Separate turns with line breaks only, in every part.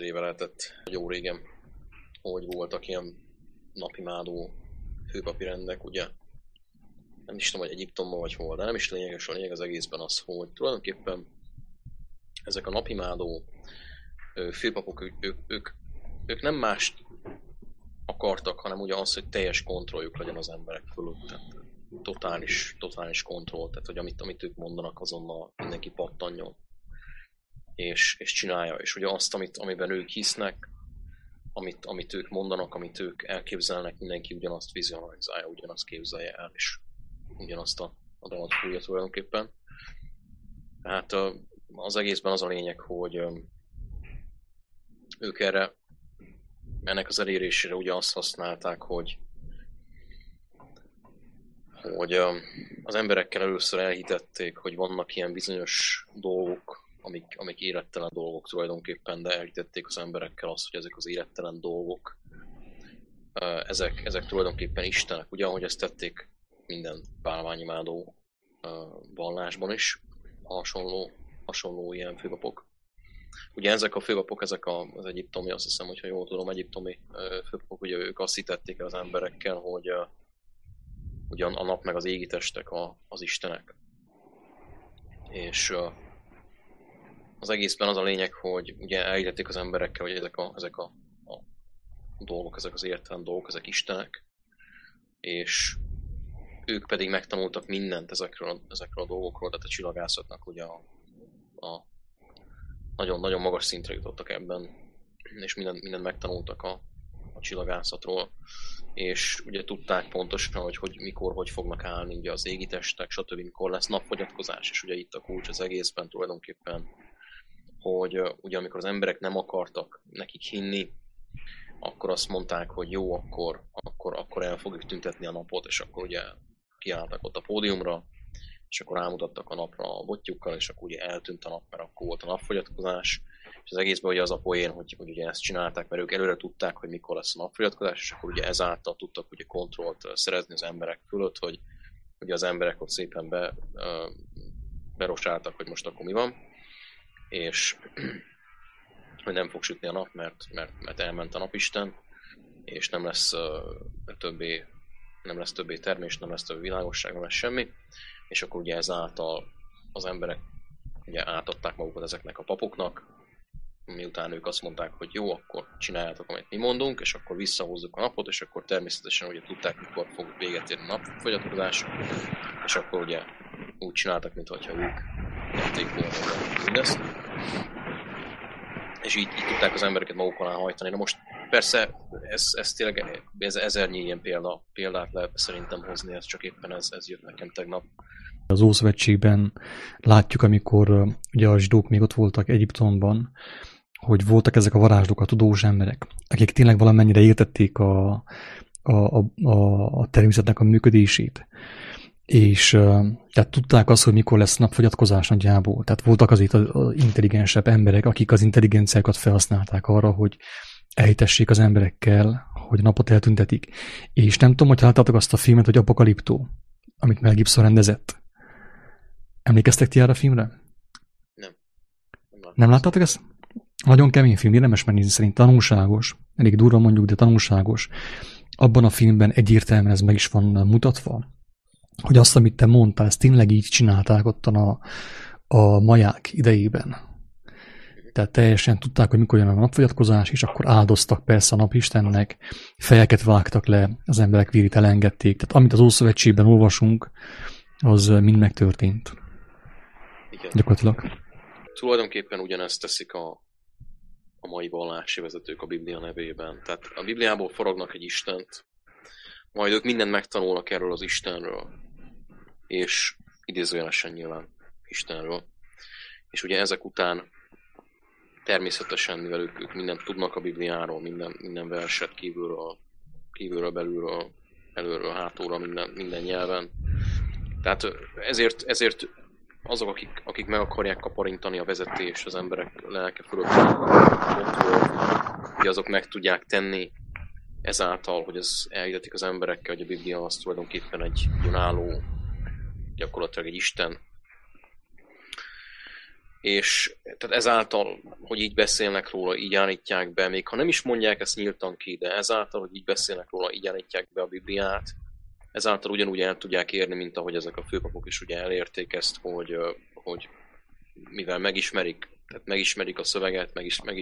éve lehetett, jó régen, hogy voltak ilyen napimádó főpapi rendek, ugye? Nem is tudom, hogy Egyiptomban vagy hol, de nem is lényeges, a lényeg az egészben az, hogy tulajdonképpen ezek a napimádó főpapok, ők nem mást akartak, hanem ugye az, hogy teljes kontrolljuk legyen az emberek fölött. Tehát totális kontroll, tehát hogy amit ők mondanak, azonnal mindenki pattanjon. És csinálja. És ugye azt, amiben ők hisznek, amit ők mondanak, amit ők elképzelnek, mindenki ugyanazt vizionalizálja, ugyanazt képzelje el, és ugyanazt a dalat fújja tulajdonképpen. Tehát az egészben az a lényeg, hogy ők ennek az elérésére ugye azt használták, hogy az emberekkel először elhitették, hogy vannak ilyen bizonyos dolgok, amik élettelen dolgok tulajdonképpen, de elhitették az emberekkel azt, hogy ezek az élettelen dolgok, ezek tulajdonképpen Istenek. Ugye, ahogy ezt tették minden bálványimádó vallásban is, hasonló ilyen főpapok. Ugye ezek a főpapok, az egyiptomi, azt hiszem, hogyha jól tudom, egyiptomi főpapok, ugye ők azt hitették el az emberekkel, hogy ugyan a nap meg az égi testek az istenek. És az egészben az a lényeg, hogy ugye elhitették az emberekkel, hogy ezek a dolgok, ezek az értelem dolgok, ezek istenek, és ők pedig megtanultak mindent ezekről a dolgokról, tehát a csillagászatnak ugye a nagyon magas szintre jutottak ebben, és mindent megtanultak a csillagászatról, és ugye tudták pontosan, hogy mikor, hogy fognak állni ugye az égi testek, stb. Mikor lesz napfogyatkozás, és ugye itt a kulcs az egészben tulajdonképpen, hogy ugye amikor az emberek nem akartak nekik hinni, akkor azt mondták, hogy jó, akkor el fogjuk tüntetni a napot, és akkor ugye kiálltak ott a pódiumra, és akkor rámutattak a napra a botjukkal, és akkor ugye eltűnt a nap, mert akkor volt a napfogyatkozás. És az egészben ugye az a poén, hogy ugye ezt csinálták, mert ők előre tudták, hogy mikor lesz a napfogyatkozás, és akkor ugye ezáltal tudtak ugye kontrollt szerezni az emberek fölött, hogy ugye az emberek ott szépen berosáltak, hogy most akkor mi van, és hogy nem fog sütni a nap, mert elment a napisten, és nem lesz többé termés, nem lesz többé világosság, nem lesz semmi, és akkor ugye ezáltal az emberek ugye átadták magukat ezeknek a papoknak, miután ők azt mondták, hogy jó, akkor csináljátok, amit mi mondunk, és akkor visszahozzuk a napot, és akkor természetesen ugye tudták, mikor fog véget érni a napfogyatkozás, és akkor ugye úgy csináltak, mintha ők tették volna mindezt. És így tudták az embereket maguk alá hajtani. Na most persze ez tényleg ezernyi ilyen példát lehet szerintem hozni, ez csak éppen ez jött nekem tegnap.
Az Ószövetségben látjuk, amikor ugye a zsidók még ott voltak Egyiptomban, hogy voltak ezek a varázslók, a tudós emberek, akik tényleg valamennyire értették a természetnek a működését. És tehát tudták azt, hogy mikor lesz napfogyatkozás nagyjából. Tehát voltak azért az intelligensebb emberek, akik az intelligenciákat felhasználták arra, hogy elhitessék az emberekkel, hogy a napot eltüntetik. És nem tudom, hogy láttátok azt a filmet, hogy Apokaliptó, amit Mel Gibson rendezett. Emlékeztek ti erre a filmre? Nem láttátok ezt? Nagyon kemény film, érdemes megnézni, szerint tanulságos. Elég durva mondjuk, de tanulságos. Abban a filmben egyértelműen ez meg is van mutatva, hogy azt, amit te mondtál, ezt tényleg így csinálták ottan a maják idejében. Tehát teljesen tudták, hogy mikor jön a napfogyatkozás, és akkor áldoztak persze a napistennek, fejeket vágtak le, az emberek vérét elengedték. Tehát amit az Ószövetségben olvasunk, az mind megtörtént.
Igen.
Gyakorlatilag.
Tulajdonképpen ugyanezt teszik a mai vallási vezetők a Biblia nevében. Tehát a Bibliából forognak egy Istent, majd ők mindent megtanulnak erről az Istenről, és idézőjelesen nyilván Istenről. És ugye ezek után természetesen, mivel ők mindent tudnak a Bibliáról, minden verset kívülről, belülről, előről, hátulról, minden nyelven. Tehát ezért azok, akik meg akarják kaparintani a vezetés az emberek lelke fölött, hogy azok meg tudják tenni ezáltal, hogy ez elhitetik az emberekkel, hogy a Biblia az tulajdonképpen egy önálló, gyakorlatilag egy Isten. és tehát ezáltal, hogy így beszélnek róla, így állítják be, még ha nem is mondják ezt nyíltan ki, de ezáltal, hogy így beszélnek róla, így állítják be a Bibliát, ezáltal ugyanúgy el tudják érni, mint ahogy ezek a főpapok is ugye elérték ezt, hogy mivel megismerik, tehát megismerik a szöveget,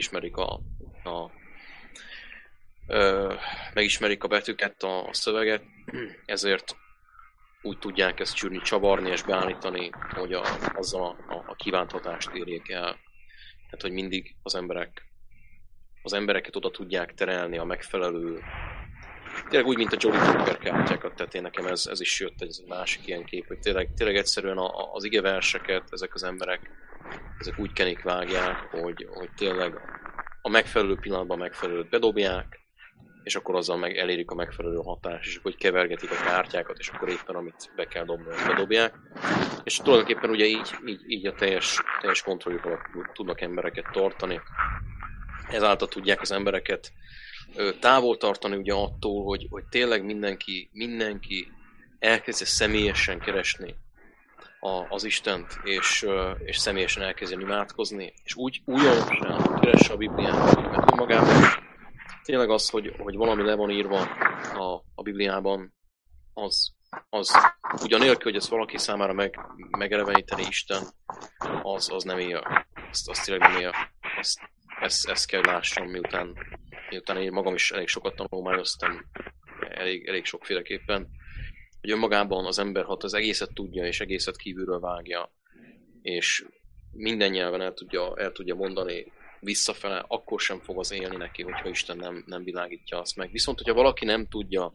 megismerik a betűket, a szöveget, ezért úgy tudják ezt csűrni, csavarni és beállítani, hogy azzal a kívánt hatást érjék el. Tehát, hogy mindig az embereket oda tudják terelni a megfelelő, tényleg úgy, mint a Jolly Joker kártyákat, tehát én nekem ez is jött, ez egy másik ilyen kép, hogy tényleg egyszerűen az igeverseket ezek az emberek, ezek úgy kenik vágják, hogy tényleg a megfelelő pillanatban megfelelőt bedobják, és akkor azzal meg elérik a megfelelő hatást, és akkor kevergetik a kártyákat, és akkor éppen amit be kell dobni, azt bedobják. És tulajdonképpen ugye így a teljes kontrolljuk alatt tudnak embereket tartani. Ezáltal tudják az embereket távol tartani ugye attól, hogy tényleg mindenki elkezdje személyesen keresni az Istent, és személyesen elkezdjen imádkozni, és úgy újonnan keresse a Bibliát, mert önmagában tényleg az, hogy valami le van írva a Bibliában, az ugyanélkül, hogy ezt valaki számára megeleveníteni Isten, az nem él. Azt tényleg nem él. Ezt kell lássam, miután én magam is elég sokat tanulmányoztam, elég sokféleképpen, hogy önmagában az ember, ha az egészet tudja, és egészet kívülről vágja, és minden nyelven el tudja mondani visszafele, akkor sem fog az élni neki, hogyha Isten nem világítja azt meg. Viszont, hogyha valaki nem tudja,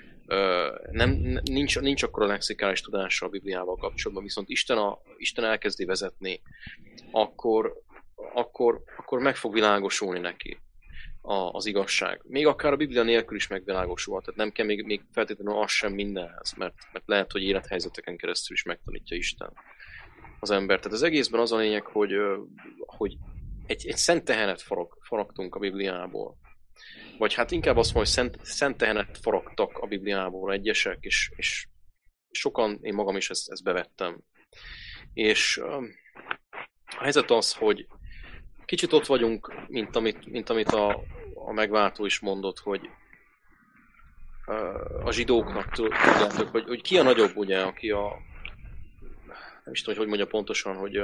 nincs akkor a lexikális tudása a Bibliával kapcsolatban, viszont Isten elkezdi vezetni, akkor meg fog világosulni neki az igazság. Még akár a Biblia nélkül is megvilágosul, tehát nem kell még feltétlenül az sem mindenhez, mert lehet, hogy élethelyzeteken keresztül is megtanítja Isten az ember. Tehát az egészben az a lényeg, hogy egy szent tehenet faragtunk a Bibliából. Vagy hát inkább azt mondom, hogy szent tehenet faragtak a Bibliából egyesek, és sokan, én magam is ezt bevettem. És a helyzet az, hogy kicsit ott vagyunk, mint amit a megváltó is mondott, hogy a zsidóknak tudjátok, hogy ki a nagyobb, ugye, aki nem is tudom, hogy mondja pontosan, hogy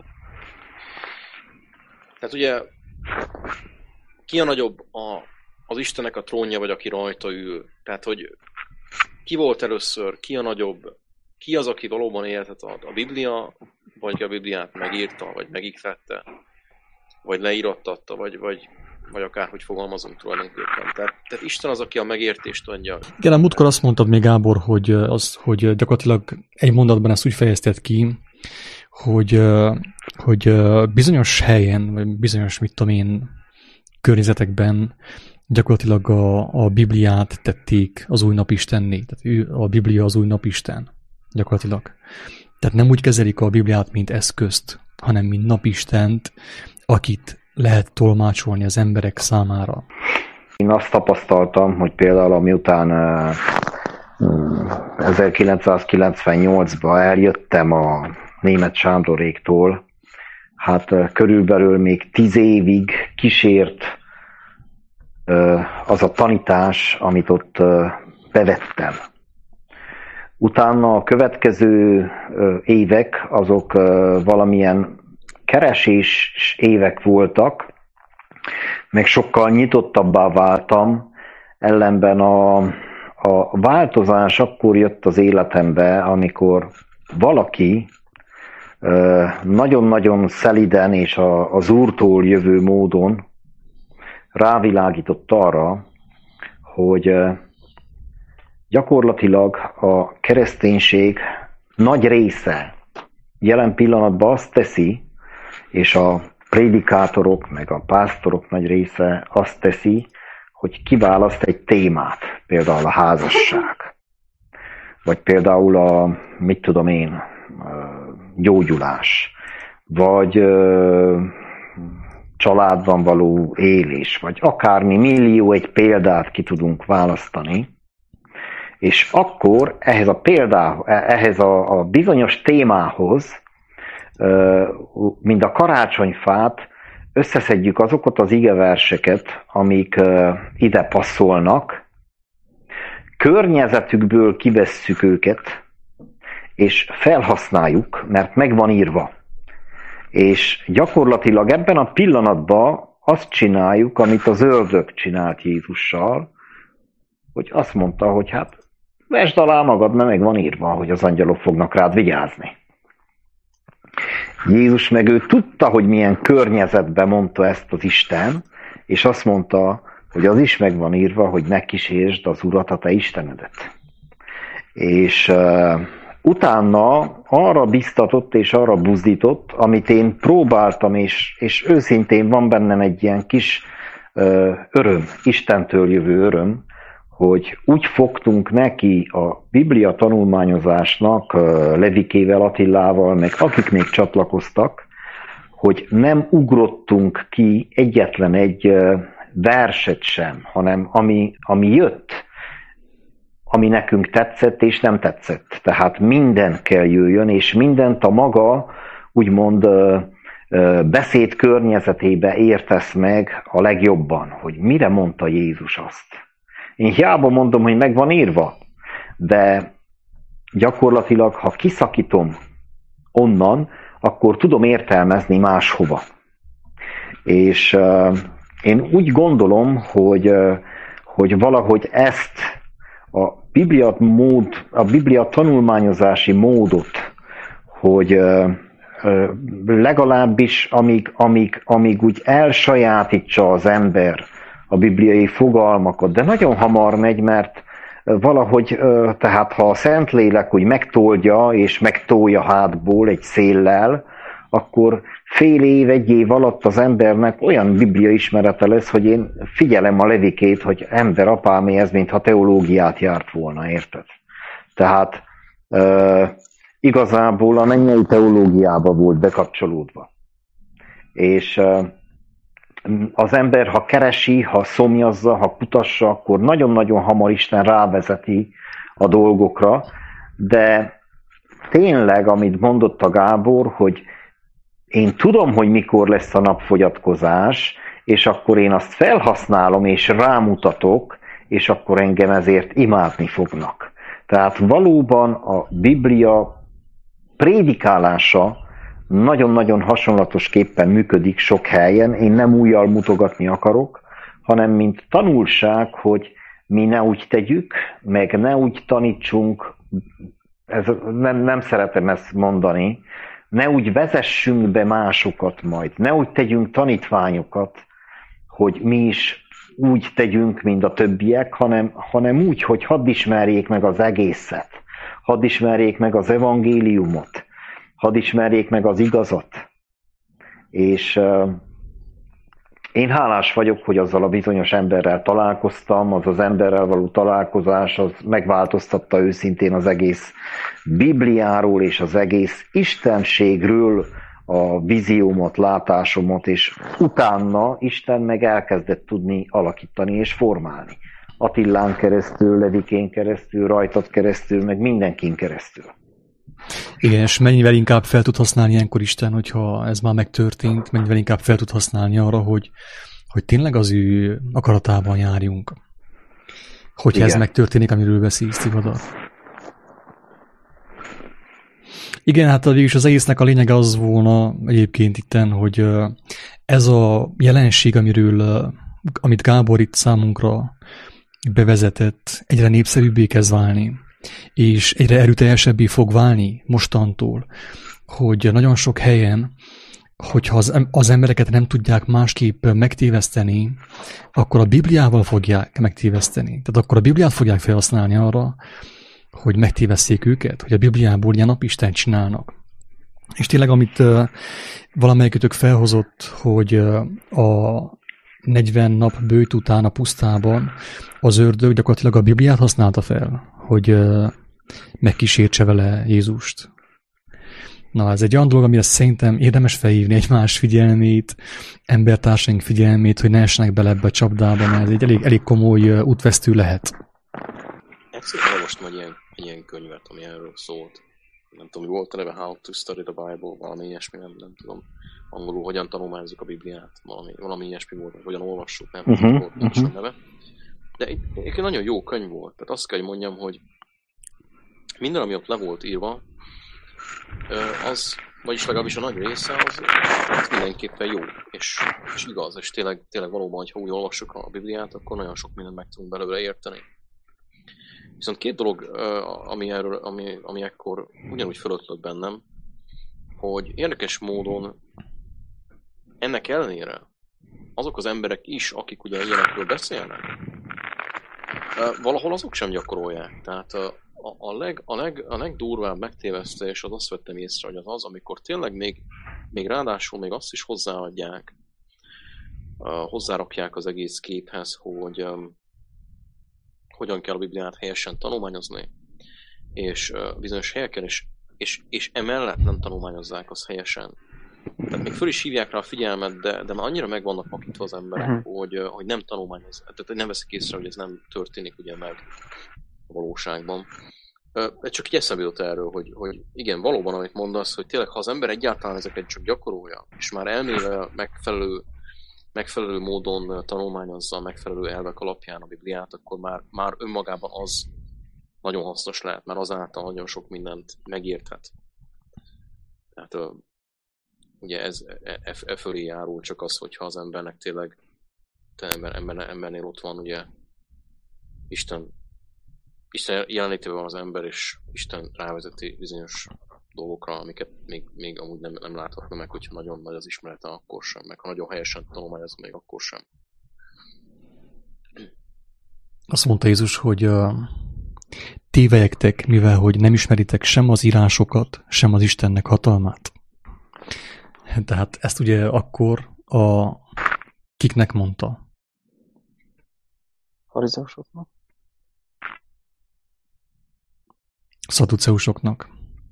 tehát ugye ki a nagyobb az Istennek a trónja, vagy aki rajta ül. Tehát, hogy ki volt először, ki a nagyobb, ki az, aki valóban élhet a Biblia, vagy a Bibliát megírta, vagy megiklette, vagy leírattatta, vagy akárhogy fogalmazunk tulajdonképpen. Tehát Isten az, aki a megértést adja.
Igen, a múltkor azt mondtad még, Gábor, hogy gyakorlatilag egy mondatban ezt úgy fejezted ki, hogy bizonyos helyen, vagy bizonyos, mit tudom én, környezetekben gyakorlatilag a Bibliát tették az új napistenné. Tehát a Biblia az új napisten, gyakorlatilag. Tehát nem úgy kezelik a Bibliát, mint eszközt, hanem mint napistent, akit lehet tolmácsolni az emberek számára.
Én azt tapasztaltam, hogy például miután 1998-ban eljöttem a Németh Sándorréktól, hát körülbelül még 10 évig kísért az a tanítás, amit ott bevettem. Utána a következő évek azok valamilyen keresés évek voltak, meg sokkal nyitottabbá váltam, ellenben a változás akkor jött az életembe, amikor valaki nagyon-nagyon szeliden és az Úrtól jövő módon rávilágított arra, hogy gyakorlatilag a kereszténység nagy része jelen pillanatban azt teszi, és a prédikátorok, meg a pásztorok nagy része azt teszi, hogy kiválaszt egy témát, például a házasság, vagy például gyógyulás, vagy családban való élés, vagy akármi, millió egy példát ki tudunk választani, és akkor ehhez a bizonyos témához mint a karácsonyfát, összeszedjük azokat az igeverseket, amik ide passzolnak, környezetükből kivesszük őket, és felhasználjuk, mert meg van írva. És gyakorlatilag ebben a pillanatban azt csináljuk, amit az ördög csinált Jézussal, hogy azt mondta, hogy hát vesd alá magad, mert meg van írva, hogy az angyalok fognak rád vigyázni. Jézus meg ő tudta, hogy milyen környezetben mondta ezt az Isten, és azt mondta, hogy az is meg van írva, hogy ne kísérsd az Urat, a te Istenedet. És utána arra biztatott és arra buzdított, amit én próbáltam, és őszintén van bennem egy ilyen kis öröm, Istentől jövő öröm, hogy úgy fogtunk neki a Biblia tanulmányozásnak Levikével, Attilával, meg akik még csatlakoztak, hogy nem ugrottunk ki egyetlen egy verset sem, hanem ami jött, ami nekünk tetszett és nem tetszett. Tehát minden kell jöjjön, és mindent a maga, úgymond beszéd környezetébe értesz meg a legjobban, hogy mire mondta Jézus azt. Én hiába mondom, hogy meg van írva, de gyakorlatilag, ha kiszakítom onnan, akkor tudom értelmezni máshova. És én úgy gondolom, hogy valahogy ezt a Biblia tanulmányozási módot, hogy legalábbis amíg úgy elsajátítsa az ember a bibliai fogalmakat, de nagyon hamar megy, mert valahogy, tehát ha a Szentlélek úgy megtoldja és megtolja hátból egy széllel, akkor fél év, egy év alatt az embernek olyan biblia ismerete lesz, hogy én figyelem a Levikét, hogy ember apámé ez, mintha teológiát járt volna, érted? Tehát igazából a mennyei teológiába volt bekapcsolódva. És az ember, ha keresi, ha szomjazza, ha kutassa, akkor nagyon-nagyon hamar Isten rávezeti a dolgokra, de tényleg, amit mondott a Gábor, hogy én tudom, hogy mikor lesz a napfogyatkozás, és akkor én azt felhasználom, és rámutatok, és akkor engem ezért imádni fognak. Tehát valóban a Biblia prédikálása nagyon-nagyon hasonlatosképpen működik sok helyen. Én nem újjal mutogatni akarok, hanem mint tanulság, hogy mi ne úgy tegyük, meg ne úgy tanítsunk, nem szeretem ezt mondani, ne úgy vezessünk be másokat majd, ne úgy tegyünk tanítványokat, hogy mi is úgy tegyünk, mint a többiek, hanem úgy, hogy hadd ismerjék meg az egészet, hadd ismerjék meg az evangéliumot, hadd ismerjék meg az igazat. És én hálás vagyok, hogy azzal a bizonyos emberrel találkoztam, az emberrel való találkozás, az megváltoztatta őszintén az egész Bibliáról és az egész istenségről a víziómat, látásomat, és utána Isten meg elkezdett tudni alakítani és formálni. Attillán keresztül, Levikén keresztül, rajtad keresztül, meg mindenkin keresztül.
Igen, és mennyivel inkább fel tud használni ilyenkor Isten, hogyha ez már megtörtént, mennyivel inkább fel tud használni arra, hogy tényleg az ő akaratában járjunk. Hogyha igen. Ez megtörténik, amiről beszélsz, Tivadar. Igen, hát végülis az egésznek a lényege az volna egyébként itten, hogy ez a jelenség, amit Gábor itt számunkra bevezetett, egyre népszerűbbé kezd válni, és egyre erőteljesebbé fog válni mostantól, hogy nagyon sok helyen, hogyha az embereket nem tudják másképp megtéveszteni, akkor a Bibliával fogják megtéveszteni. Tehát akkor a Bibliát fogják felhasználni arra, hogy megtévesszék őket, hogy a Bibliából ilyen napistent csinálnak. És tényleg, amit valamelyikötök felhozott, hogy a 40 nap bőjt után a pusztában az ördög gyakorlatilag a Bibliát használta fel, hogy megkísértse vele Jézust. Na, ez egy olyan dolog, amire szerintem érdemes felhívni egymás figyelmét, embertársaink figyelmét, hogy ne essenek bele ebbe a csapdába, mert ez egy elég komoly útvesztő lehet.
Egyszerűen most majd egy ilyen könyvet, ami erről szólt. nem tudom, mi volt a neve, How to Study the Bible, valami ilyesmi, nem tudom. Angolul, hogyan tanulmányozzuk a Bibliát, valami ilyesmi volt, hogyan olvassuk, nem volt pontosan neve. De egy nagyon jó könyv volt, tehát azt kell, hogy mondjam, hogy minden, ami ott le volt írva, az, vagyis legalábbis a nagy része, az mindenképpen jó, és igaz, és tényleg valóban, ha úgy olvassuk a Bibliát, akkor nagyon sok mindent meg tudunk belőle érteni. Viszont két dolog, ami ekkor ugyanúgy fölötlött bennem, hogy érdekes módon ennek ellenére azok az emberek is, akik ugye ilyenekről beszélnek, valahol azok sem gyakorolják. Tehát a legdurvább megtévesztés az azt vettem észre, hogy az, amikor tényleg még ráadásul még azt is hozzáadják, hozzárakják az egész képhez, hogy hogyan kell a Bibliát helyesen tanulmányozni, és bizonyos helyeken és emellett nem tanulmányozzák azt helyesen. Tehát még föl is hívják rá a figyelmet, de már annyira meg vannak vakítva az emberek, hogy nem tanulmányozzák. Tehát nem veszik észre, hogy ez nem történik ugye meg a valóságban. Csak így eszembe jutott erről, hogy igen, valóban, amit mondasz, hogy tényleg, ha az ember egyáltalán ezeket csak gyakorolja, és már elmével megfelelő módon tanulmányozza, megfelelő elvek alapján a Bibliát, akkor már önmagában az nagyon hasznos lehet, mert azáltal nagyon sok mindent megérthet. Tehát ugye ez fölé járul csak az, hogyha az embernek tényleg embernél ott van, ugye Isten jelenlétében van az ember, és Isten rávezeti bizonyos dolgokra, amiket még amúgy nem láthatna meg, hogyha nagyon nagy az ismerete, akkor sem, meg ha nagyon helyesen tanulmányozom, még akkor sem.
Azt mondta Jézus, hogy tévelyektek, mivel hogy nem ismeritek sem az írásokat, sem az Istennek hatalmát. Tehát ezt ugye akkor kiknek mondta?
Farizeusoknak?
Szadduceusoknak.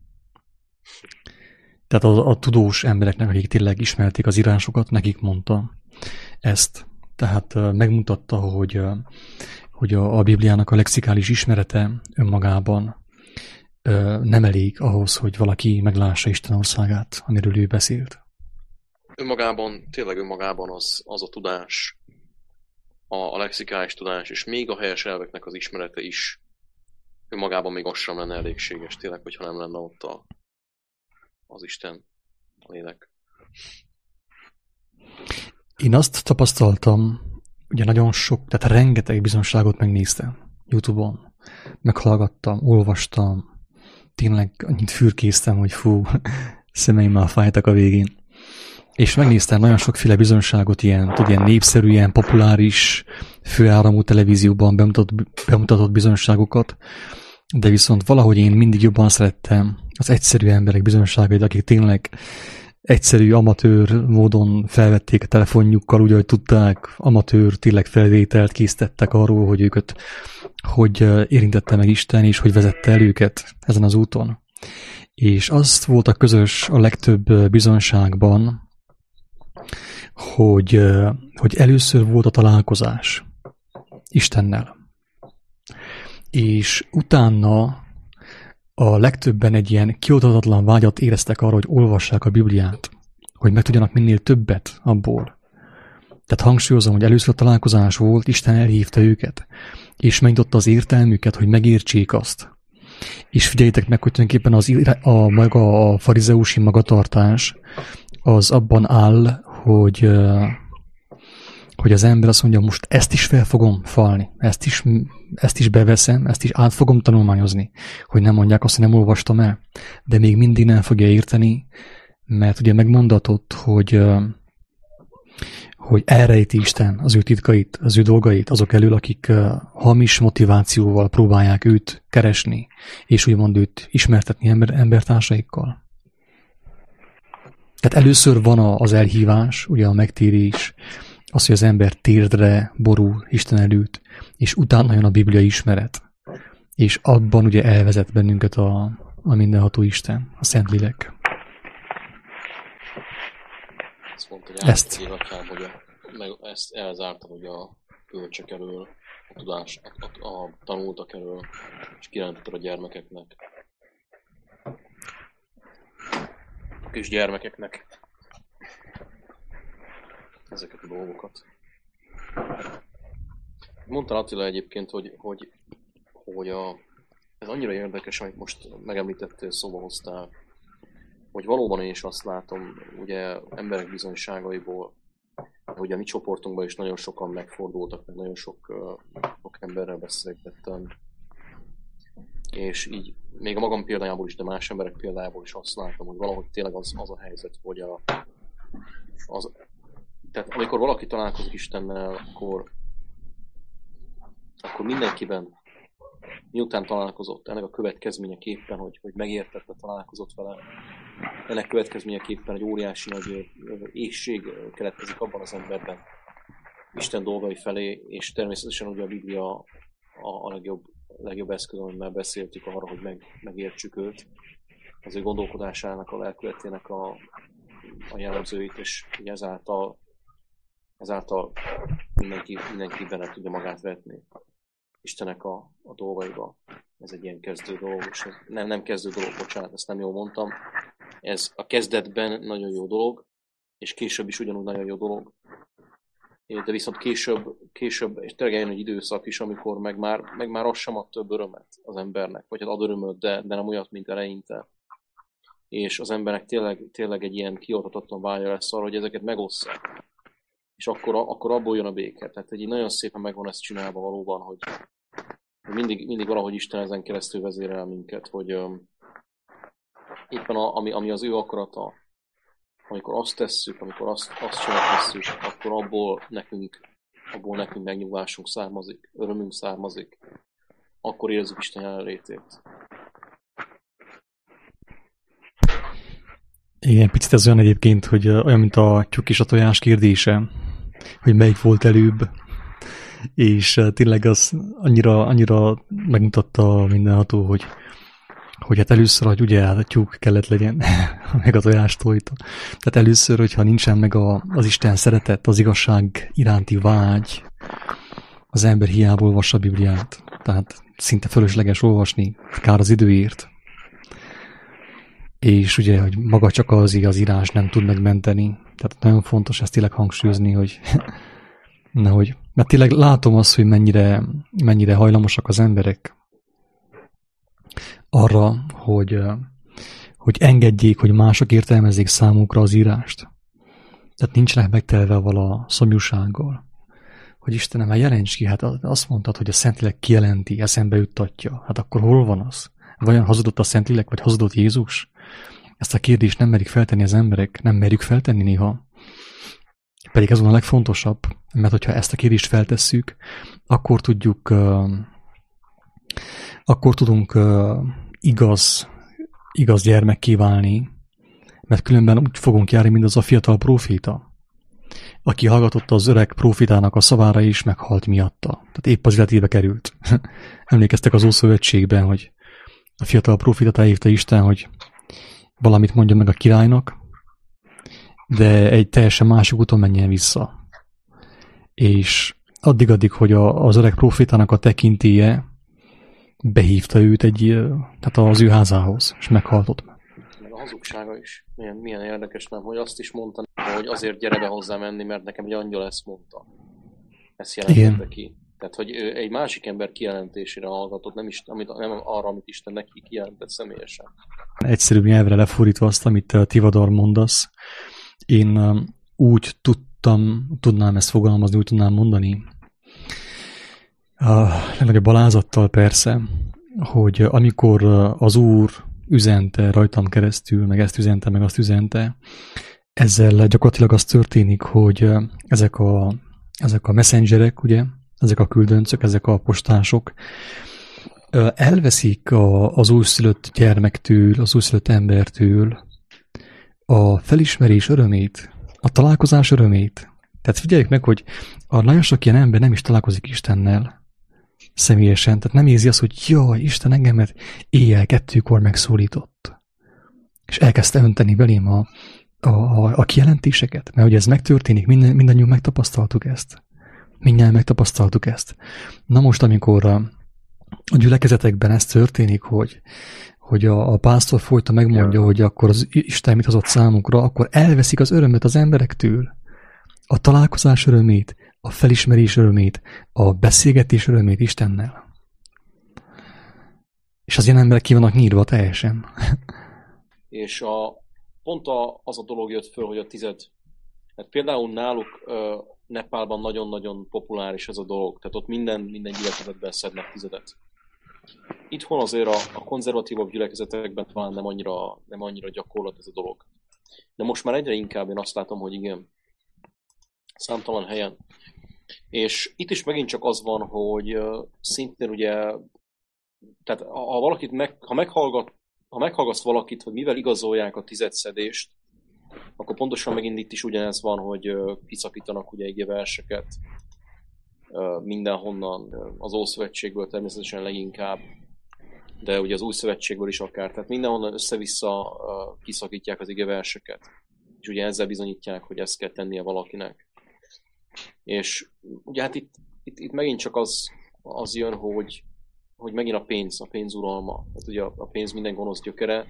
Tehát a tudós embereknek, akik tényleg ismerték az írásokat, nekik mondta ezt. Tehát megmutatta, hogy a Bibliának a lexikális ismerete önmagában nem elég ahhoz, hogy valaki meglássa Isten országát, amiről ő beszélt.
Tényleg önmagában az a tudás, a lexikális tudás, és még a helyes elveknek az ismerete is önmagában még az sem lenne elégséges, tényleg, hogyha nem lenne ott az Isten, a lélek.
Én azt tapasztaltam, ugye nagyon sok, tehát rengeteg bizonyságot megnéztem YouTube-on, meghallgattam, olvastam, tényleg annyit fürkésztem, hogy szemeim már fájtak a végén. És megnéztem nagyon sokféle bizonyságot, ilyen népszerű, ilyen populáris, főáramú televízióban bemutatott bizonyságokat, de viszont valahogy én mindig jobban szerettem az egyszerű emberek bizonyságait, akik tényleg egyszerű, amatőr módon felvették a telefonjukkal, úgy, ahogy tudták, amatőr tényleg felvételt készítettek arról, hogy őket hogy érintette meg Isten, és hogy vezette el őket ezen az úton. És azt volt a közös a legtöbb bizonyságban, hogy először volt a találkozás Istennel. És utána a legtöbben egy ilyen kioltathatatlan vágyat éreztek arra, hogy olvassák a Bibliát, hogy megtudjanak minél többet abból. Tehát hangsúlyozom, hogy először a találkozás volt, Isten elhívta őket, és megnyitotta az értelmüket, hogy megértsék azt. És figyeljétek meg, hogy tulajdonképpen maga a farizeusi magatartás az abban áll, hogy az ember azt mondja, most ezt is fel fogom falni, ezt is beveszem, ezt is át fogom tanulmányozni, hogy nem mondják azt, hogy nem olvastam el, de még mindig nem fogja érteni, mert ugye megmondatott, hogy elrejti Isten az ő titkait, az ő dolgait azok elől, akik hamis motivációval próbálják őt keresni, és úgymond őt ismertetni embertársaikkal. Tehát először van az elhívás, ugye a megtérés, az, hogy az ember térdre borul Isten előtt, és utána jön a Biblia ismeret. És abban ugye elvezet bennünket a mindenható Isten, a Szentlélek.
Ezt mondta, hogy ezt elzártam, hogy a kölcsök elől, a tudás, a tanultak elől, és kijelentetted a gyermekeknek. kis gyermekeknek ezeket a dolgokat. Mondta Attila egyébként, hogy ez annyira érdekes, amit most megemlítettél, szóba hoztál, hogy valóban én is azt látom, ugye emberek bizonyságaiból, hogy a mi csoportunkban is nagyon sokan megfordultak, meg nagyon sok emberrel beszélgettem. És így még a magam példájából is, de más emberek példájából is azt látom, hogy valahogy tényleg az a helyzet, hogy tehát amikor valaki találkozik Istennel, akkor mindenkiben, miután találkozott, ennek a következményeképpen, hogy megértette, találkozott vele, ennek következményeképpen egy óriási nagy éhség keletkezik abban az emberben Isten dolgai felé, és természetesen ugye a Biblia a legjobb eszköz, amivel beszéltük arra, hogy megértsük őt, az ő gondolkodásának, a lelkületének a jellemzőit, és ezáltal mindenki benne tudja magát vetni Istennek a dolgaiba. Ez egy ilyen kezdő dolog, és nem kezdő dolog, bocsánat, ezt nem jól mondtam. Ez a kezdetben nagyon jó dolog, és később is ugyanúgy nagyon jó dolog. De viszont később és tényleg eljön egy időszak is, amikor meg már az sem ad több örömet az embernek, vagy ad örömöt, de nem olyat, mint eleinte. És az embernek tényleg egy ilyen kioltatatlan vágya lesz arra, hogy ezeket megosszák. És akkor abból jön a béke. Tehát egy nagyon szépen megvan ezt csinálva valóban, hogy mindig valahogy Isten ezen keresztül vezérel minket, hogy éppen ami az ő akarata, amikor azt tesszük, amikor azt cselekesszük, akkor abból nekünk megnyugvásunk származik, örömünk származik, akkor érezzük Isten jelenlétét.
Igen, picit ez olyan egyébként, hogy olyan, mint a tyúk és a tojás kérdése, hogy melyik volt előbb, és tényleg az annyira megmutatta mindenható, hogy hát először, hogy ugye a tyúk kellett legyen, meg a tojás tojta. Tehát először, hogyha nincsen meg az Isten szeretet, az igazság iránti vágy, az ember hiába olvassa a Bibliát. Tehát szinte fölösleges olvasni, kár az időért. És ugye, hogy maga csak az igaz írás nem tud megmenteni. Tehát nagyon fontos ezt tényleg hangsúlyozni, hogy mert tényleg látom azt, hogy mennyire hajlamosak az emberek arra, hogy engedjék, hogy mások értelmezzék számukra az írást. Tehát nincsenek megtelve vala szomjúsággal. Hogy Istenem, hát jelents ki, hát azt mondtad, hogy a Szentlélek kijelenti, eszembe juttatja. Hát akkor hol van az? Vajon hazudott a Szentlélek, vagy hazudott Jézus? Ezt a kérdést nem merik feltenni az emberek, nem merjük feltenni néha. Pedig ez van a legfontosabb, mert hogyha ezt a kérdést feltesszük, akkor tudunk igaz gyermekké válni, mert különben úgy fogunk járni, mint az a fiatal próféta, aki hallgatotta az öreg prófétának a szavára és meghalt miatta. Tehát épp az életébe került. Emlékeztek az Ószövetségben, hogy a fiatal prófétát elhívta Isten, hogy valamit mondjon meg a királynak, de egy teljesen másik úton menjen vissza. És addig, hogy az öreg prófétának a tekintélye behívta őt tehát az ő házához, és meghalltott.
Meg a hazugsága is. Milyen érdekes, nem, hogy azt is mondta, hogy azért gyere be hozzá menni, mert nekem egy angyal ezt mondta. Ezt jelentette ki. Tehát, hogy egy másik ember kijelentésére hallgatott, nem arra, amit Isten neki kijelentett személyesen.
Egyszerűbb nyelvre lefordítva azt, amit Tivadar mondasz, én úgy tudnám ezt fogalmazni, úgy tudnám mondani, legnagyobb alázattal persze, hogy amikor az Úr üzente rajtam keresztül, meg ezt üzente, meg azt üzente, ezzel gyakorlatilag az történik, hogy ezek a messengerek, ugye, ezek a küldöncök, ezek a postások elveszik az újszülött gyermektől, az újszülött embertől a felismerés örömét, a találkozás örömét. Tehát figyeljük meg, hogy nagyon sok ilyen ember nem is találkozik Istennel személyesen, tehát nem érzi azt, hogy jaj, Isten engemet éjjel 2-kor megszólított. És elkezdte önteni belém a kijelentéseket, mert hogy ez megtörténik, mindannyian megtapasztaltuk ezt. Mindjárt megtapasztaltuk ezt. Na most, amikor a gyülekezetekben ez történik, hogy hogy a pásztor folyton megmondja, hogy akkor az Isten mit hozott számukra, akkor elveszik az örömöt az emberektől. A találkozás örömét, a felismerés örömét, a beszélgetés örömét Istennel. És az ilyen emberek ki vannak nyírva teljesen.
És pont az a dolog jött föl, hogy a 10. Hát például náluk Nepálban nagyon-nagyon populáris ez a dolog. Tehát ott minden gyülekezetben szednek 10. Itthon azért a konzervatívabb gyülekezetekben talán nem annyira gyakorlat ez a dolog. De most már egyre inkább én azt látom, hogy igen, számtalan helyen. És itt is megint csak az van, hogy szintén ugye, tehát ha valakit ha meghallgatsz valakit, hogy mivel igazolják a 10. szedést, akkor pontosan megint itt is ugyanez van, hogy kiszakítanak ugye ige verseket mindenhonnan, az Ószövetségből természetesen leginkább, de ugye az Új Szövetségből is akár, tehát mindenhonnan össze-vissza kiszakítják az ige verseket, és ugye ezzel bizonyítják, hogy ezt kell tennie valakinek. És ugye hát itt megint csak az jön, hogy megint a pénz uralma. Tehát ugye a pénz minden gonosz gyökere,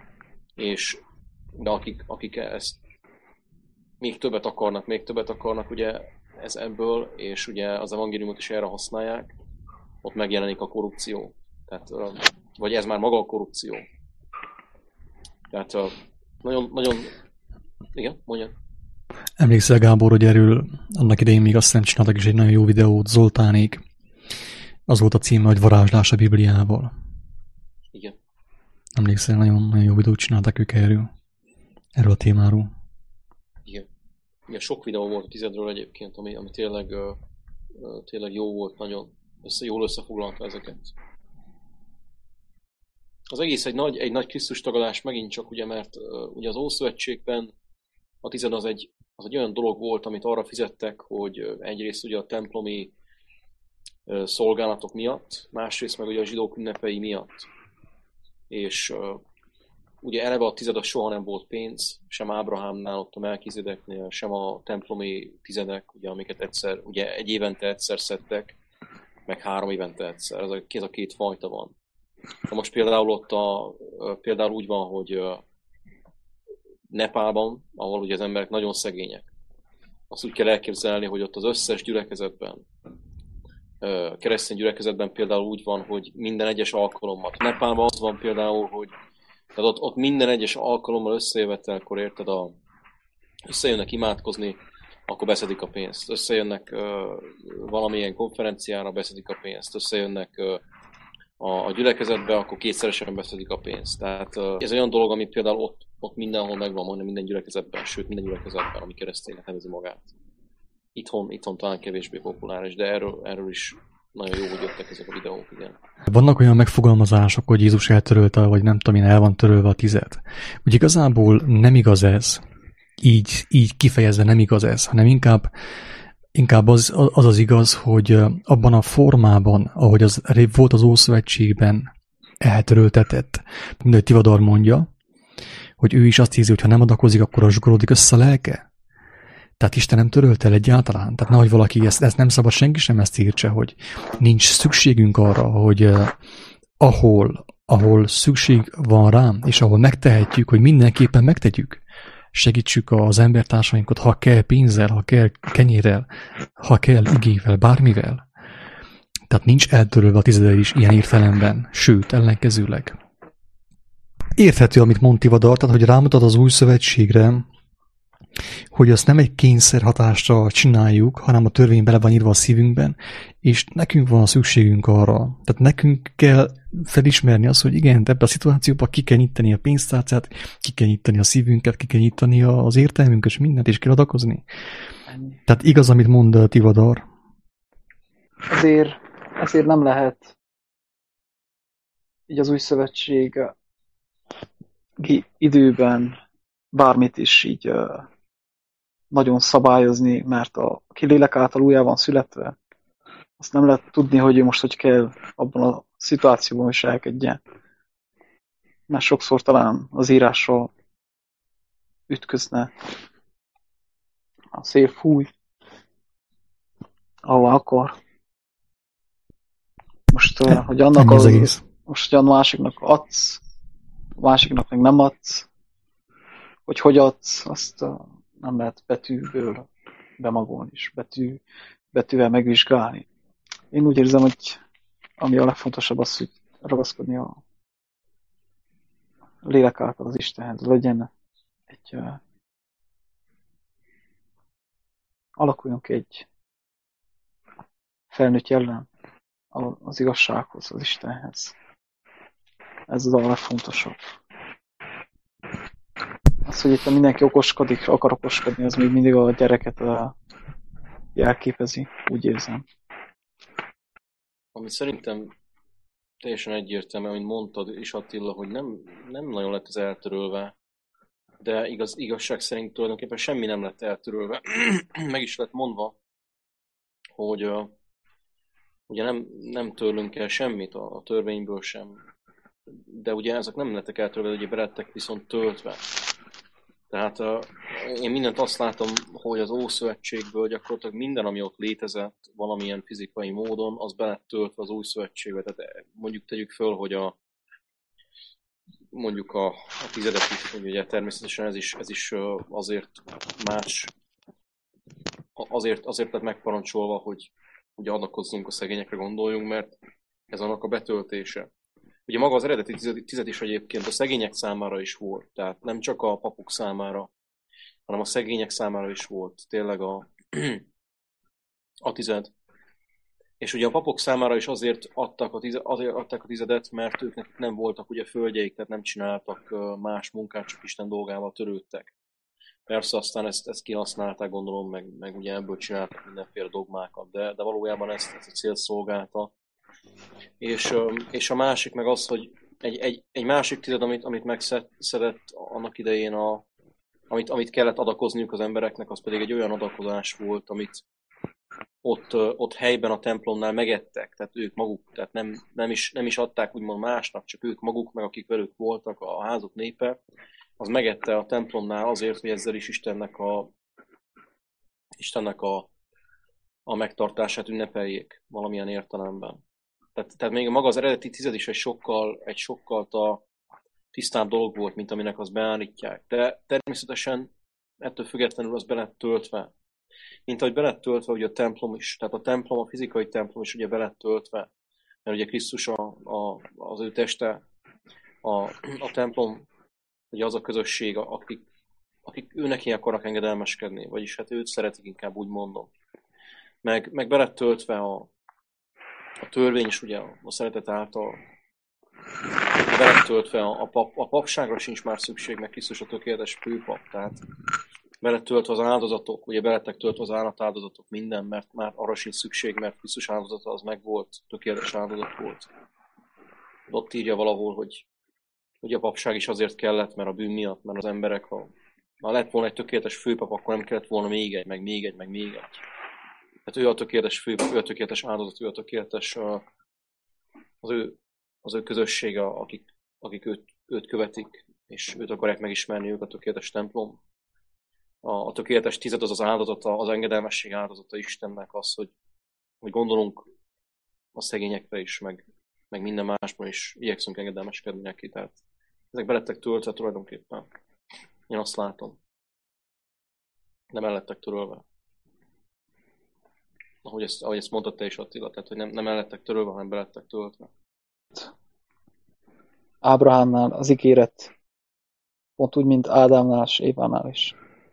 de akik ezt még többet akarnak ugye ez ebből, és ugye az evangéliumot is erre használják, ott megjelenik a korrupció. Tehát, vagy ez már maga a korrupció. Tehát nagyon, nagyon... Igen, mondjad.
Emlékszel, Gábor, hogy erről annak idején még azt hiszem csináltak is egy nagyon jó videót, Zoltánék. Az volt a címe, hogy Varázslás a Bibliával.
Igen.
Emlékszel, nagyon, nagyon jó videót csináltak ők erről a témáról.
Igen. Igen, sok videó volt a 10-ről egyébként, ami tényleg jó volt, nagyon jól összefoglalta ezeket. Az egész egy nagy Krisztus tagadás megint csak, ugye, mert ugye az Ószövetségben a 10 az egy olyan dolog volt, amit arra fizettek, hogy egyrészt ugye a templomi szolgálatok miatt, másrészt meg ugye a zsidók ünnepei miatt. És ugye eleve a 10 soha nem volt pénz, sem Ábrahámnál, ott a Melkizedeknél, sem a templomi 10, ugye, amiket egy évente egyszer szedtek, meg 3 évente egyszer. Ez a két fajta van. Na most például ott például úgy van, hogy Nepálban, ahol ugye az emberek nagyon szegények, azt úgy kell elképzelni, hogy ott az összes gyülekezetben, keresztény gyülekezetben például úgy van, hogy minden egyes alkalommal. Nepálban az van például, hogy tehát ott minden egyes alkalommal összejövetelkor, érted, összejönnek imádkozni, akkor beszedik a pénzt. Összejönnek valamilyen konferenciára, beszedik a pénzt. Összejönnek a gyülekezetbe, akkor kétszeresen beszedik a pénzt. Tehát ez olyan dolog, ami például ott mindenhol megvan, majdnem minden gyülekezetben, sőt minden gyülekezetben, ami kereszténynek nevezi magát. Itthon talán kevésbé populáris, de erről is nagyon jó, hogy jöttek ezek a videók, igen.
Vannak olyan megfogalmazások, hogy Jézus eltörölte, vagy nem tudom én, el van törölve a 10. Úgy igazából nem igaz ez, így kifejezve nem igaz ez, hanem inkább az igaz, hogy abban a formában, ahogy az volt az Ószövetségben eltöröltetett, mindegy Tivadar mondja, hogy ő is azt hiszi, hogy ha nem adakozik, akkor zsugorodik össze a lelke. Tehát Isten nem törölt el egyáltalán. Tehát nehogy valaki ezt nem szabad, senki sem ezt írtse, hogy nincs szükségünk arra, hogy ahol szükség van rám, és ahol megtehetjük, hogy mindenképpen megtegyük. Segítsük az embertársainkat, ha kell pénzzel, ha kell kenyérrel, ha kell igével, bármivel. Tehát nincs eltörölve a 10 is ilyen értelemben, sőt, ellenkezőleg. Érthető, amit mond Tivadar, tehát hogy rámutat az Új Szövetségre, hogy azt nem egy kényszerhatásra csináljuk, hanem a törvény bele van írva a szívünkben, és nekünk van szükségünk arra. Tehát nekünk kell felismerni azt, hogy igen, ebben a szituációban ki kell nyitani a pénztárcát, ki kell nyitani a szívünket, ki kell nyitani az értelmünket, és mindent is kell adakozni. Tehát igaz, amit mond Tivadar.
Ezért nem lehet így az Új Szövetség időben bármit is így nagyon szabályozni, mert aki lélek által újjá van születve, azt nem lehet tudni, hogy ő most hogy kell abban a szituációban viselkedjen. Mert sokszor talán az írással ütközne, a szél fúj, ahova akar. Most, hogy annak most, hogy a másiknak adsz másiknak meg nem adsz, hogy adsz, azt nem lehet betűből bemagolni, és betűvel megvizsgálni. Én úgy érzem, hogy ami a legfontosabb az, hogy ragaszkodni a lélek által az Istenhez. Legyen alakuljon ki egy felnőtt jellem az igazsághoz, az Istenhez. Ez az a legfontosabb. Az, hogy itt mindenki okoskodik, akar okoskodni, az még mindig a gyereket jelképezi, úgy érzem.
Ami szerintem teljesen egyértelmű, amit mondtad is, Attila, hogy nem nagyon lett ez eltörölve, de igazság szerint tulajdonképpen semmi nem lett eltörölve. Meg is lett mondva, hogy ugye nem törlünk el semmit a törvényből sem, de ugye ezek nem lettek eltörölve, ugye belettek viszont töltve. Tehát én mindent azt látom, hogy az Ószövetségből gyakorlatilag minden, ami ott létezett valamilyen fizikai módon, az be lett töltve az Új Szövetségbe. Tehát mondjuk tegyük föl, hogy mondjuk a tizedet is, hogy ugye természetesen ez is azért más, azért lett megparancsolva, hogy ugye adakozzunk a szegényekre, gondoljunk, mert ez annak a betöltése. Ugye maga az eredeti tized is egyébként a szegények számára is volt, tehát nem csak a papok számára, hanem a szegények számára is volt tényleg a tized. És ugye a papok számára is azért adták a tizedet, mert őknek nem voltak ugye földjeik, tehát nem csináltak más munkát, csak Isten dolgával törődtek. Persze aztán ezt kihasználták, gondolom, meg ugye ebből csináltak mindenféle dogmákat, de valójában ezt a célt szolgálta. És a másik meg az, hogy egy másik tized, amit megszedett annak idején, amit kellett adakozniuk az embereknek, az pedig egy olyan adakozás volt, amit ott helyben a templomnál megettek, tehát ők maguk, tehát nem is adták úgymond másnak, csak ők maguk, meg akik velük voltak, a házuk népe, az megette a templomnál azért, hogy ezzel is Istennek a megtartását ünnepeljék valamilyen értelemben. Tehát még maga az eredeti tized is egy sokkal tisztább dolog volt, mint aminek azt beállítják. De természetesen ettől függetlenül az be lett töltve. Mint ahogy be lett töltve ugye a templom is. Tehát a templom, a fizikai templom is ugye be lett töltve. Mert ugye Krisztus az ő teste, a templom, ugye az a közösség, akik ő neki akarnak engedelmeskedni. Vagyis hát őt szeretik, inkább úgy mondom. Meg be lett töltve a törvény is ugye a szeretet által, be lett töltve a papságra sincs már szükség, meg Krisztus a tökéletes főpap, tehát be lett töltve az áldozatok, ugye be lettek töltve az állatáldozatok, minden, mert már arra sincs szükség, mert Krisztus áldozata az meg volt, tökéletes áldozat volt. Ott írja valahol, hogy a papság is azért kellett, mert a bűn miatt, mert az emberek, ha lett volna egy tökéletes főpap, akkor nem kellett volna még egy. Tehát ő a tökéletes főpap, ő a tökéletes áldozat, ő a tökéletes az ő közössége, akik őt követik, és őt akarják megismerni, ők a tökéletes templom. A tökéletes tized az áldozata, az engedelmesség áldozata Istennek az, hogy gondolunk a szegényekre is, meg minden másban is igyekszünk engedelmeskedni neki. Tehát ezek belettek töltve tulajdonképpen. Én azt látom. Nem el lettek törölve. Ahogy ezt mondtad te is, Attila, tehát hogy nem el lettek törölve, hanem be lettek töltve.
Ábrahámnál az ígéret pont úgy, mint Ádámnál és Évánál is.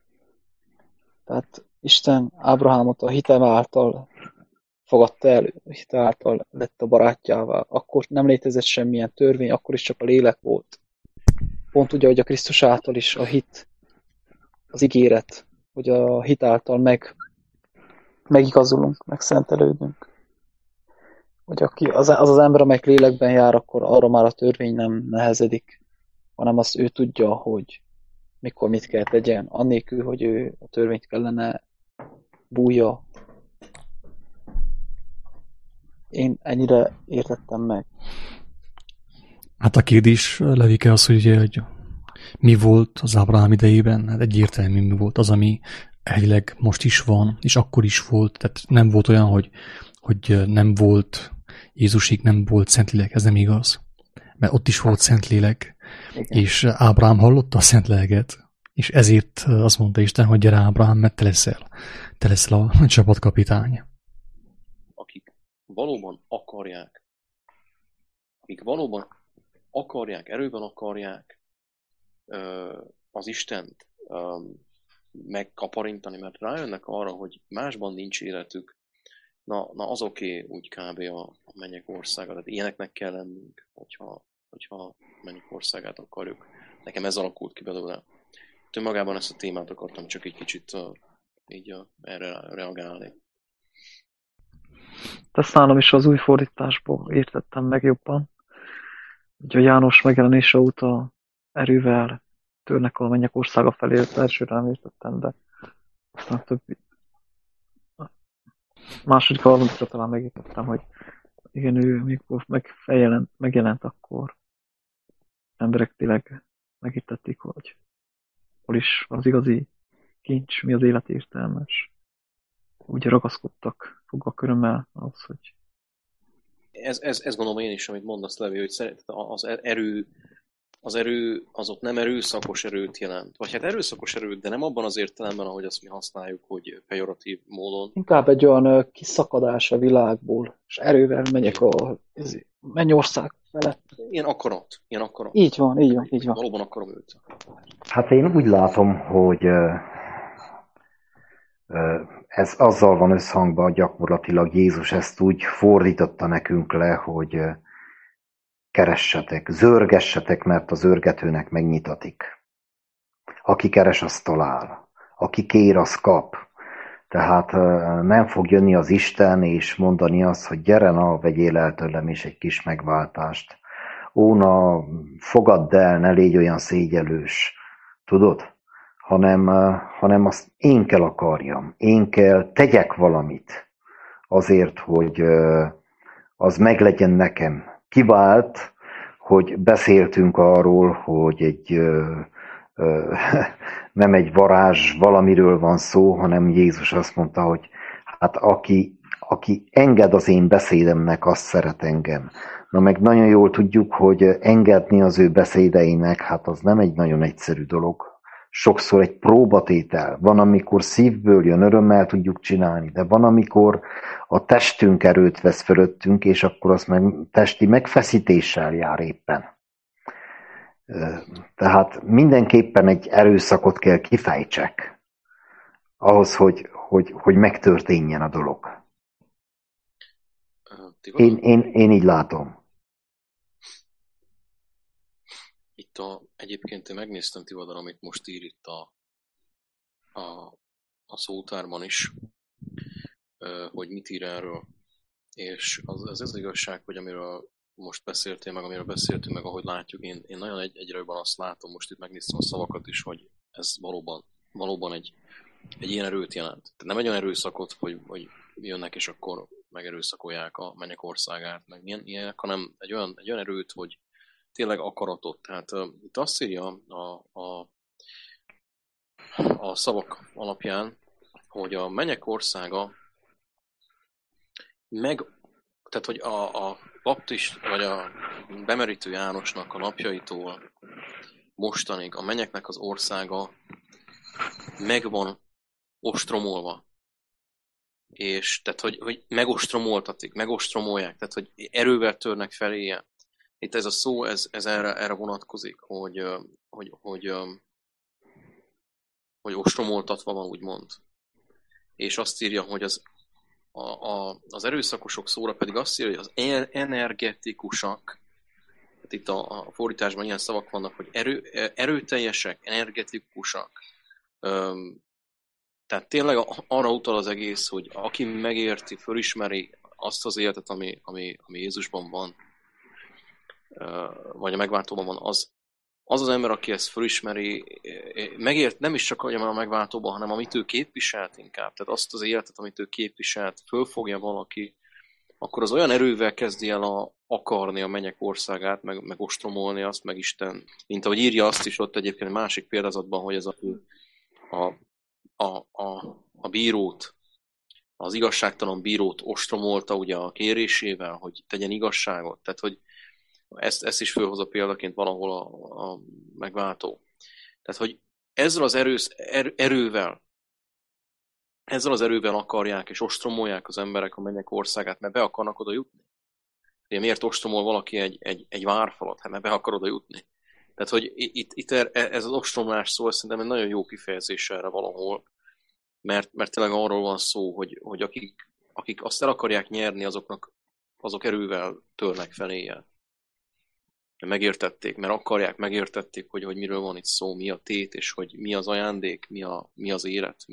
Tehát Isten Ábrahámot a hite által fogadta el, a hite által lett a barátjává. Akkor nem létezett semmilyen törvény, akkor is csak a lélek volt. Pont úgy, ahogy a Krisztus által is a hit, az ígéret, hogy a hit által megigazulunk, megszentelődünk. Hogy az ember, amelyik lélekben jár, akkor arra már a törvény nem nehezedik, hanem azt ő tudja, hogy mikor mit kell tegyen, annélkül, hogy ő a törvényt kellene bújja. Én ennyire értettem meg.
Hát a kérdés, Levike, az, hogy mi volt az Ábrahám idejében? Hát egyértelmű, mi volt az, ami elvileg most is van, és akkor is volt. Tehát nem volt olyan, hogy nem volt Jézusig, nem volt Szentlélek, ez nem igaz. Mert ott is volt Szentlélek,
Igen.
És Ábrahám hallotta a szent lelket, és ezért azt mondta Isten, hogy gyere Ábrahám, mert te leszel a csapatkapitány.
Akik valóban akarják, erőben akarják az Istent megkaparintani, mert rájönnek arra, hogy másban nincs életük, na azoké úgy kb. A mennyek országa. Tehát ilyeneknek kell lennünk, hogyha a mennyek országát akarjuk. Nekem ez alakult ki belőle. Magában ezt a témát akartam csak egy kicsit erre reagálni.
Ezt nálam is az új fordításból értettem meg jobban. Ugye a János megjelenése óta erővel törnek a mennyek országa felé, ezt elsőre nem értettem, de aztán többi. Második harmadikra talán megértettem, hogy igen, ő mikor megjelent, akkor emberek tényleg megértették, hogy hol is van az igazi kincs, mi az élet értelme, és úgy ragaszkodtak fogva ahhoz, hogy...
Ez gondolom én is, amit mondasz, Levi, hogy az erő az ott nem erőszakos erőt jelent. Vagy hát erőszakos erőt, de nem abban az értelemben, ahogy azt mi használjuk, hogy pejoratív módon.
Inkább egy olyan kiszakadás a világból, és erővel megyek a mennyország felett.
Ilyen akarat.
Így van.
Valóban akarom őt.
Hát én úgy látom, hogy ez azzal van összhangban, gyakorlatilag Jézus ezt úgy fordította nekünk le, hogy keressetek, zörgessetek, mert az zörgetőnek megnyitatik. Aki keres, az talál. Aki kér, az kap. Tehát nem fog jönni az Isten és mondani azt, hogy gyere, na, vegyél el tőlem is egy kis megváltást. Ó, na, fogadd el, ne légy olyan szégyellős. Tudod? Hanem azt én kell akarjam. Én kell tegyek valamit azért, hogy az meglegyen nekem. Kivált, hogy beszéltünk arról, hogy nem egy varázs valamiről van szó, hanem Jézus azt mondta, hogy hát aki enged az én beszédemnek, azt szeret engem. Na meg nagyon jól tudjuk, hogy engedni az ő beszédeinek, hát az nem egy nagyon egyszerű dolog. Sokszor egy próbatétel. Van, amikor szívből jön, örömmel tudjuk csinálni, de van, amikor a testünk erőt vesz fölöttünk, és akkor az meg testi megfeszítéssel jár éppen. Tehát mindenképpen egy erőszakot kell kifejtsek ahhoz, hogy megtörténjen a dolog. Én így látom.
Itt egyébként én megnéztem, Tivadar, amit most ír itt a szótárban is, hogy mit ír erről. És az igazság, hogy amiről most beszéltél, meg amiről beszéltünk, meg ahogy látjuk, én nagyon egyre azt látom, most itt megnéztem a szavakat is, hogy ez valóban egy ilyen erőt jelent. Tehát nem egy olyan erőszakot, hogy jönnek és akkor megerőszakolják a mennyek országát, meg ilyenek, hanem egy olyan erőt, hogy tényleg akaratot. Tehát itt azt írja a szavak alapján, hogy a mennyek országa tehát hogy a baptist, vagy a bemerítő Jánosnak a napjaitól mostanig a mennyeknek az országa meg van ostromolva. És tehát, hogy megostromolják, tehát, hogy erővel törnek feléje. Itt ez a szó, ez erre vonatkozik, hogy ostromoltatva van, úgymond. És azt írja, hogy az erőszakosok szóra pedig azt írja, hogy az energetikusak, tehát itt a fordításban ilyen szavak vannak, hogy erőteljesek, energetikusak. Tehát tényleg arra utal az egész, hogy aki megérti, fölismeri azt az életet, ami Jézusban van, vagy a megváltóban van, az ember, aki ezt fölismeri, megért nem is csak a megváltóban, hanem amit ő képviselt inkább. Tehát azt az életet, amit ő képviselt, fölfogja valaki, akkor az olyan erővel kezdi el akarni a mennyek országát, meg ostromolni azt, meg Isten. Mint ahogy írja azt is ott egyébként egy másik példázatban, hogy ez a bírót, az igazságtalan bírót ostromolta ugye a kérésével, hogy tegyen igazságot. Tehát, hogy Ezt is fölhozza példaként valahol a megváltó. Tehát, hogy ezzel az erővel akarják és ostromolják az emberek a mennyek országát, mert be akarnak oda jutni. Ugye miért ostromol valaki egy várfalat? Hát mert be akar oda jutni. Tehát, hogy itt ez az ostromlás szó, szerintem egy nagyon jó kifejezés erre valahol, mert tényleg arról van szó, hogy akik azt el akarják nyerni, azok erővel törnek feléje. Megértették, mert megértették, hogy miről van itt szó, mi a tét, és hogy mi az ajándék, mi az élet,